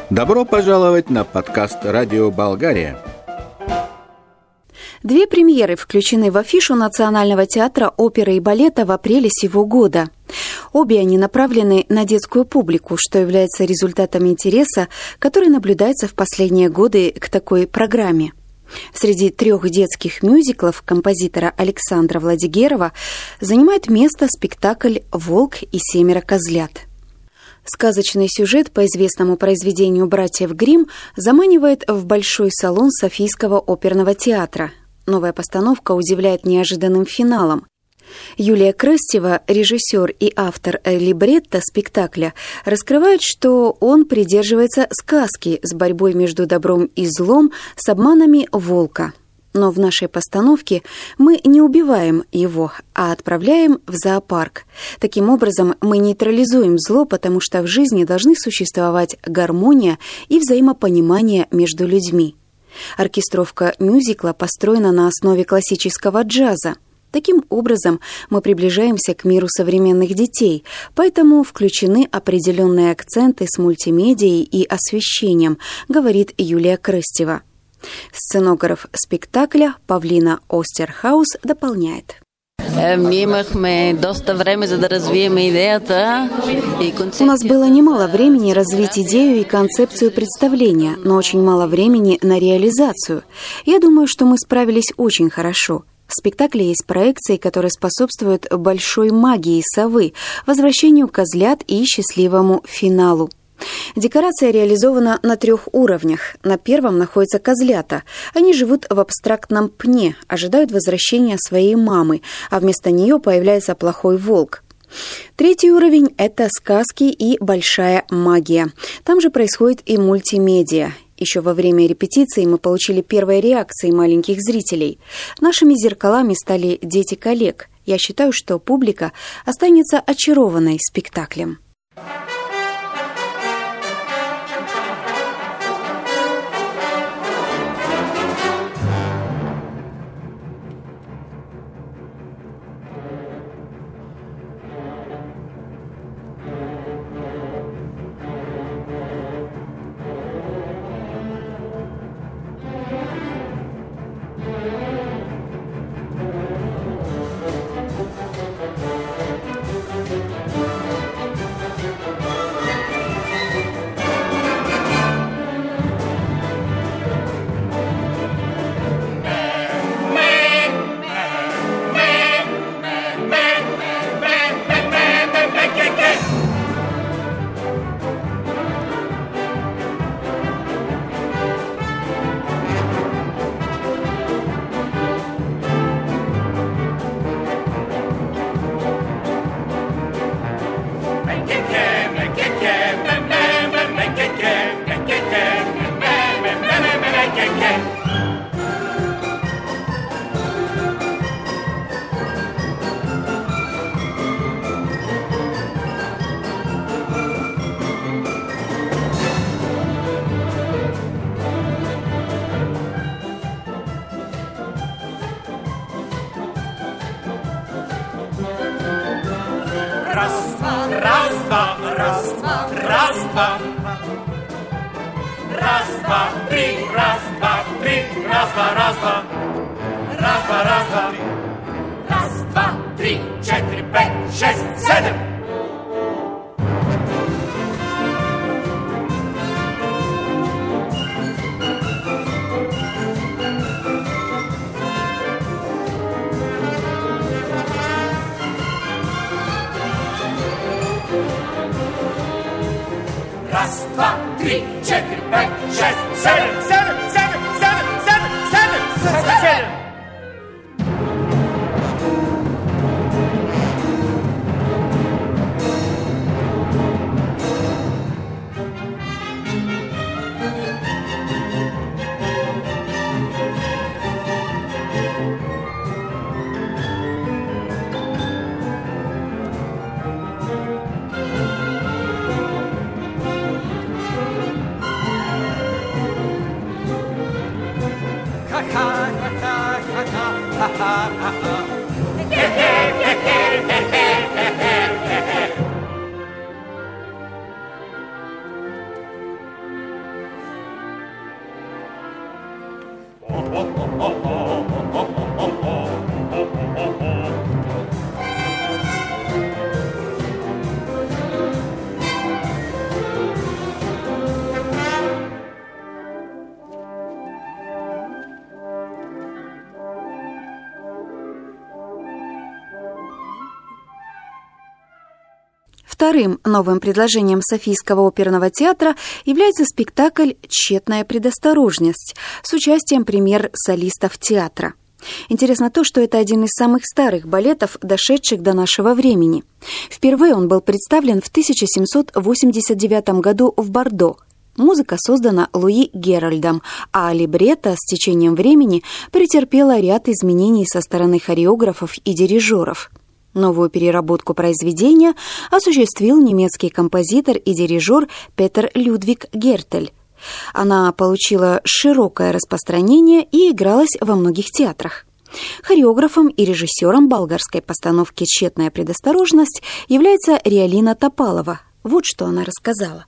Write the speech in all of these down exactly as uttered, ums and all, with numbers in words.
Добро пожаловать на подкаст «Радио Болгария». Две премьеры включены в афишу Национального театра оперы и балета в апреле сего года. Обе они направлены на детскую публику, что является результатом интереса, который наблюдается в последние годы к такой программе. Среди трех детских мюзиклов композитора Александра Владигерова занимает место спектакль «Волк и семеро козлят». Сказочный сюжет по известному произведению братьев Гримм заманивает в большой салон Софийского оперного театра. Новая постановка удивляет неожиданным финалом. Юлия Крыстева, режиссер и автор либретто спектакля, раскрывает, что он придерживается сказки с борьбой между добром и злом с обманами волка. Но в нашей постановке мы не убиваем его, а отправляем в зоопарк. Таким образом, мы нейтрализуем зло, потому что в жизни должны существовать гармония и взаимопонимание между людьми. Оркестровка мюзикла построена на основе классического джаза. Таким образом, мы приближаемся к миру современных детей, поэтому включены определенные акценты с мультимедией и освещением, говорит Юлия Крыстева. Сценограф спектакля Павлина Остерхаус дополняет. Ние имахме доста време, за да развием идеята и концепцию. У нас было немало времени развить идею и концепцию представления, но очень мало времени на реализацию. Я думаю, что мы справились очень хорошо. В спектакле есть проекции, которые способствуют большой магии совы, возвращению козлят и счастливому финалу. Декорация реализована на трех уровнях. На первом находятся козлята. Они живут в абстрактном пне, ожидают возвращения своей мамы, а вместо нее появляется плохой волк. Третий уровень – это сказки и большая магия. Там же происходит и мультимедиа. Еще во время репетиции мы получили первые реакции маленьких зрителей. Нашими зеркалами стали дети коллег. Я считаю, что публика останется очарованной спектаклем. Раз, два, раз, два, раз, два, раз, два. Раз, два, три, раз, два, три, раз, два, раз, два. Раз, два, раз, два. Раз, два, три, четыре, пять, шесть, семь. Раз, два, три, четыре, пять, шесть, семь, семь, семь, семь, семь, семь, семь, семь. Ha ha ha ha. Вторым новым предложением Софийского оперного театра является спектакль «Тщетная предосторожность» с участием премьер-солистов театра. Интересно то, что это один из самых старых балетов, дошедших до нашего времени. Впервые он был представлен в тысяча семьсот восемьдесят девятом году в Бордо. Музыка создана Луи Герольдом, а либретто с течением времени претерпело ряд изменений со стороны хореографов и дирижеров. Новую переработку произведения осуществил немецкий композитор и дирижер Петер Людвиг Гертель. Она получила широкое распространение и игралась во многих театрах. Хореографом и режиссером болгарской постановки «Тщетная предосторожность» является Риалина Топалова. Вот что она рассказала.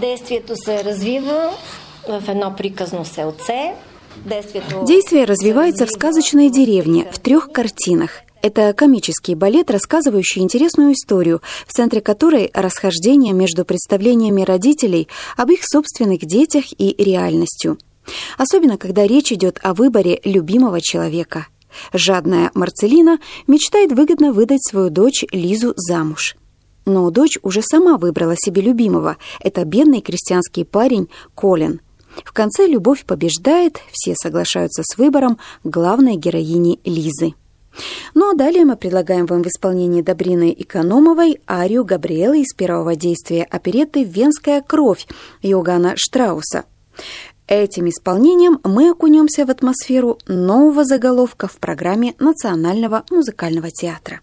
Действие развивается в сказочной деревне в трех картинах. Это комический балет, рассказывающий интересную историю, в центре которой расхождение между представлениями родителей об их собственных детях и реальностью. Особенно, когда речь идет о выборе любимого человека. Жадная Марцелина мечтает выгодно выдать свою дочь Лизу замуж. Но дочь уже сама выбрала себе любимого. Это бедный крестьянский парень Колин. В конце любовь побеждает, все соглашаются с выбором главной героини Лизы. Ну а далее мы предлагаем вам в исполнении Добрины Экономовой арию Габриэлы из первого действия оперетты «Венская кровь» Йоганна Штрауса. Этим исполнением мы окунемся в атмосферу нового заголовка в программе Национального музыкального театра.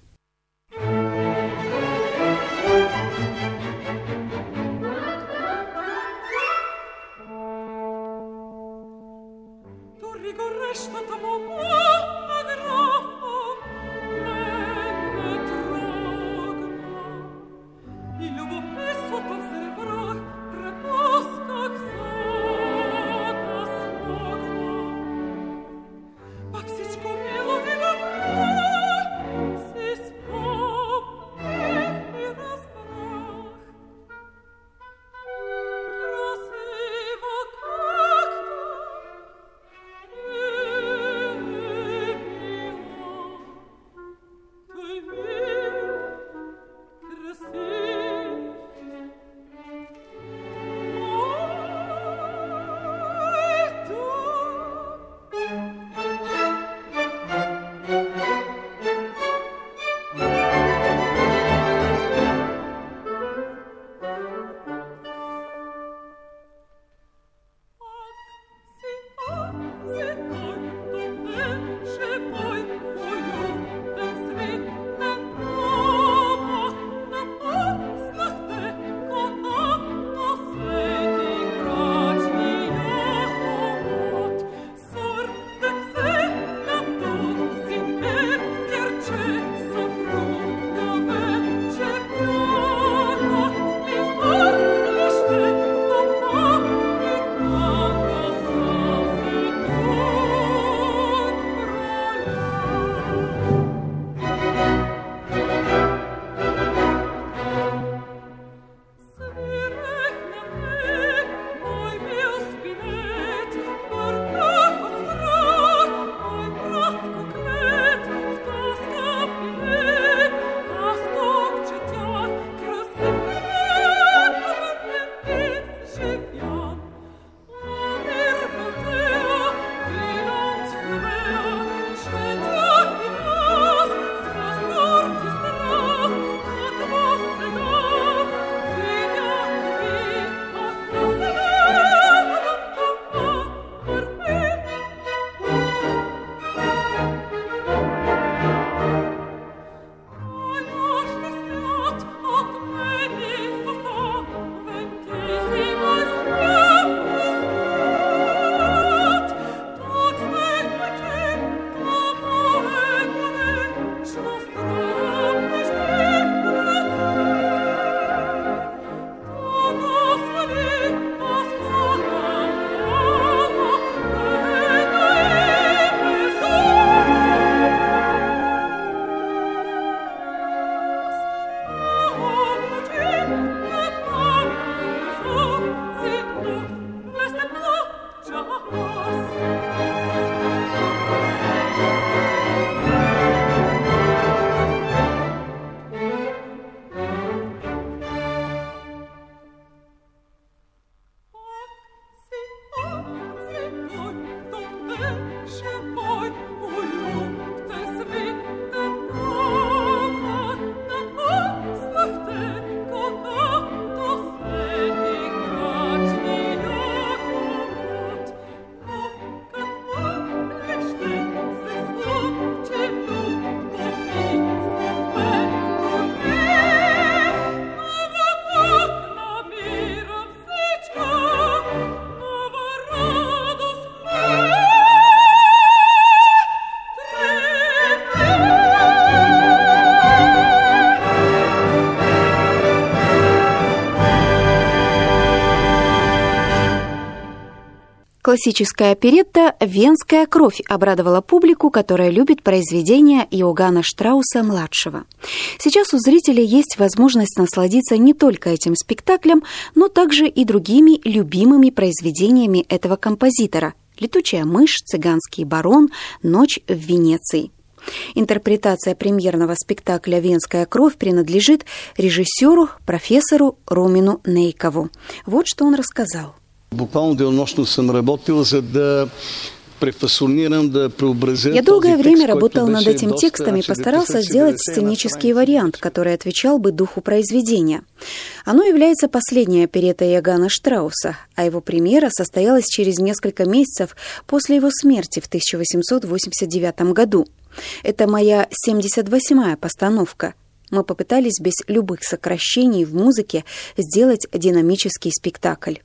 Sis Классическая оперетта «Венская кровь» обрадовала публику, которая любит произведения Иоганна Штрауса-младшего. Сейчас у зрителей есть возможность насладиться не только этим спектаклем, но также и другими любимыми произведениями этого композитора «Летучая мышь», «Цыганский барон», «Ночь в Венеции». Интерпретация премьерного спектакля «Венская кровь» принадлежит режиссеру, профессору Румину Нейкову. Вот что он рассказал. Буквально денонощно съм работил, за да префасонирам, да преобразя. Я долгое время работал над этим текстом и постарался сделать сценический вариант, который отвечал бы духу произведения. Оно является последней опереттой Иоганна Штрауса, а его премьера состоялась через несколько месяцев после его смерти в тысяча восемьсот восемьдесят девятом году. Это моя семьдесят восьмая постановка. Мы попытались без любых сокращений в музыке сделать динамический спектакль.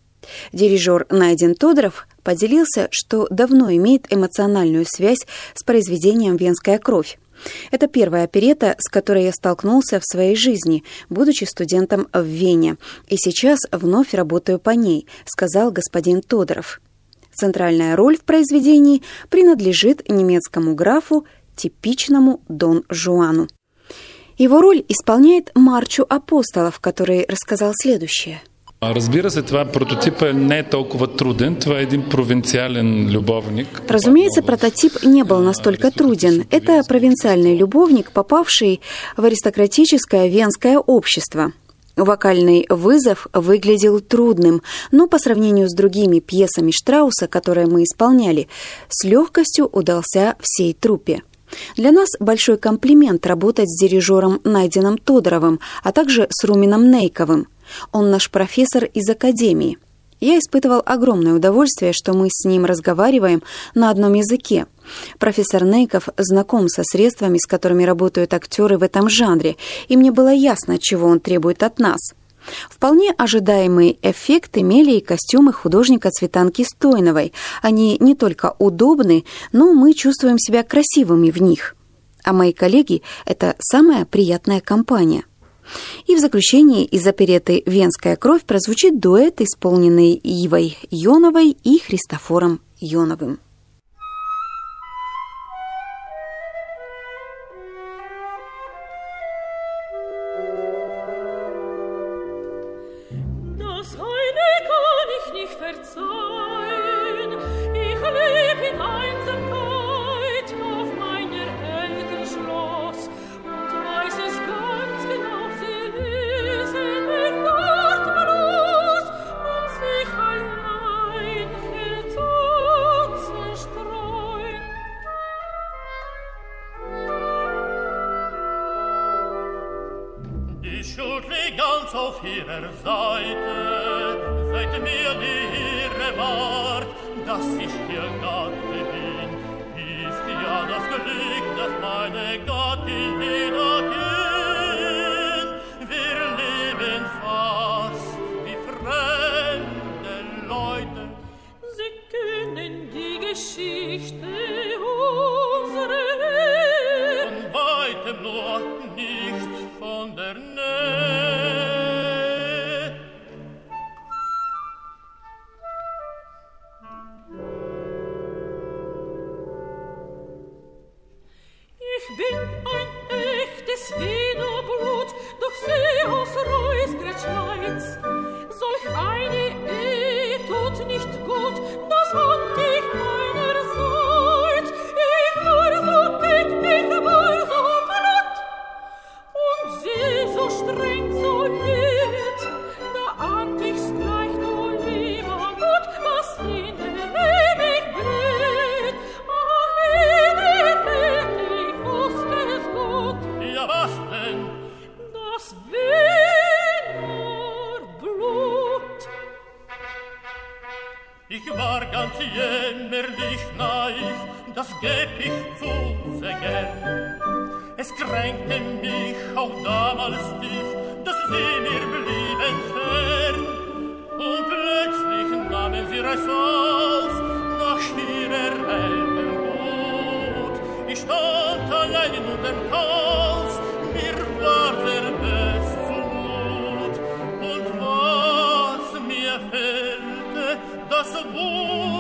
Дирижер Найден Тодоров поделился, что давно имеет эмоциональную связь с произведением «Венская кровь». Это первая оперетта, с которой я столкнулся в своей жизни, будучи студентом в Вене, и сейчас вновь работаю по ней, сказал господин Тодоров. Центральная роль в произведении принадлежит немецкому графу, типичному Дон Жуану. Его роль исполняет Марчу Апостолов, который рассказал следующее. Разбира се, това прототипът не е толкова труден. Това е един провинциален любовник. Разумеется, прототип не был настолько труден. Это провинциальный любовник, попавший в аристократическое венское общество. Вокальный вызов выглядел трудным, но по сравнению с другими пьесами Штрауса, которые мы исполняли, с легкостью удался всей труппе. Для нас большой комплимент работать с дирижером Найденом Тодоровым, а также с Румином Нейковым. Он наш профессор из академии. Я испытывал огромное удовольствие, что мы с ним разговариваем на одном языке. Профессор Нейков знаком со средствами, с которыми работают актеры в этом жанре, и мне было ясно, чего он требует от нас. Вполне ожидаемый эффект имели и костюмы художника Цветанки Стойновой. Они не только удобны, но мы чувствуем себя красивыми в них. А мои коллеги – это самая приятная компания. И в заключении из оперетты «Венская кровь» прозвучит дуэт, исполненный Ивой Йоновой и Христофором Йоновым. Ganz auf ihrer Seite, seit mir die Ehre ward, dass ich ihr Gatte bin, ist ja das Glück, dass meine Gattin wieder kennt. Wir leben fast wie fremde Leute. Sie kennen die Geschichte unserer Welt, von weitem nur nicht von der Nähe. Ich bin ein echtes Wienerblut, doch sie aus Reusgrad Schweiz. Solch eine Ehe tut nicht gut, das fand ich meinerseits. Ich war so keck, ich war so flott, und sie so streng, so lieb. Da ahnt ich's gleich, du lieber Gott, was ihnen ewig blüht. Ach, ewig fehlt, ich wusste es gut. Ja, was denn? Das Wienerblut. Ich war ganz jämmerlich naiv, das geb ich zu sehr gern. Es kränkte mich auch damals tief, dass sie mir blieben fern. Und plötzlich nahmen sie Ressource nach ihrer Eltern gut. Ich stand allein in dem Haus, mir war der Best zumut. Und was mir fehlte, das Wut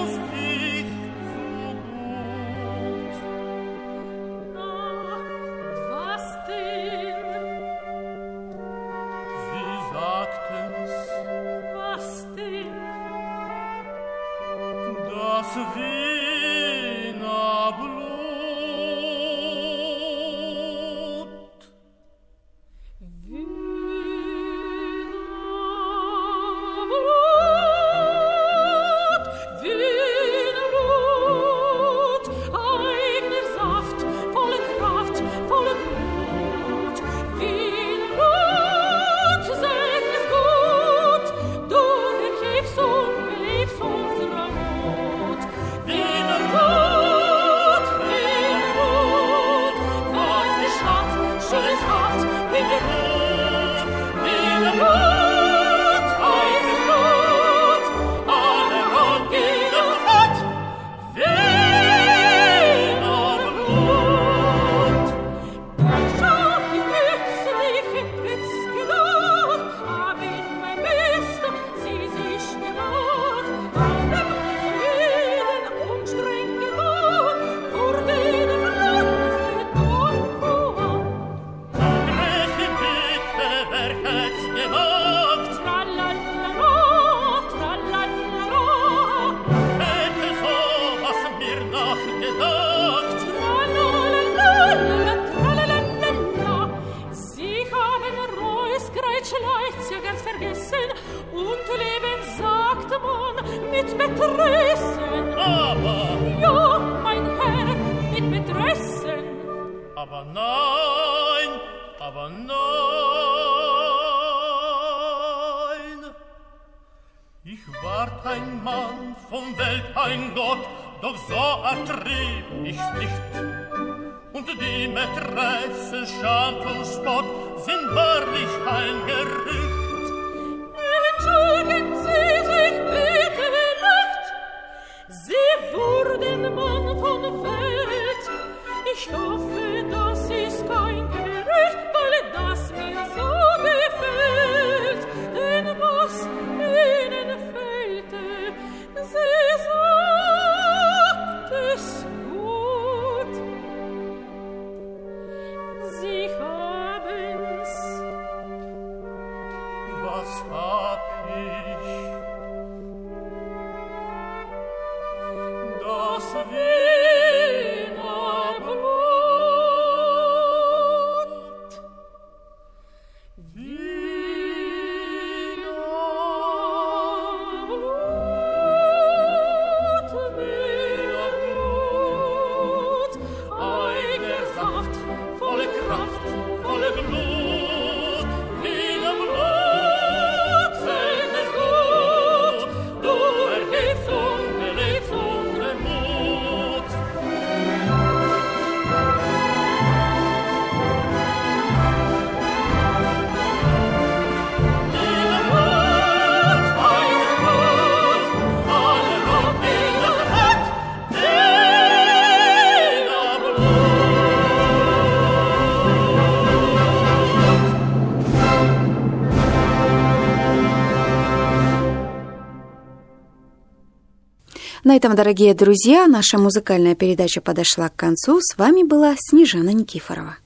Aber nein, aber nein. Ich ward ein Mann, vom Welt ein Gott, doch so ertrieb ich's nicht. Und die Mätresse, Schand und Spott sind wahrlich ein Gerücht. Entschuldigen Sie sich bitte nicht, Sie wurden Mann von Welt. Ich hoffe, das ist kein Gerücht, weil das mir so gefällt. Denn was Ihnen fehlte, Sie sagt es gut. Sie haben's. Was hab ich? Das Wiener Blut. Wiener Blut, Wiener Blut. Eigener Saft, volle Kraft, volle Glut. Wiener Blut, selten ist gut. Du erhebst und belebst unseren Mut. Wiener Blut, eigener Blut. Alle Rot in das Fett. Wiener Blut. На этом, дорогие друзья, наша музыкальная передача подошла к концу. С вами была Снежана Никифорова.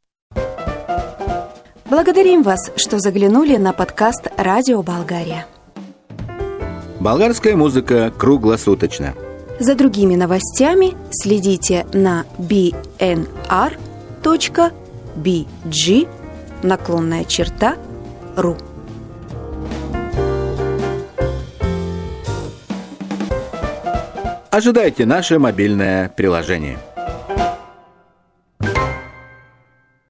Благодарим вас, что заглянули на подкаст «Радио Болгария». Болгарская музыка круглосуточно. За другими новостями следите на би эн ар точка би джи наклонная черта ру. Ожидайте наше мобильное приложение.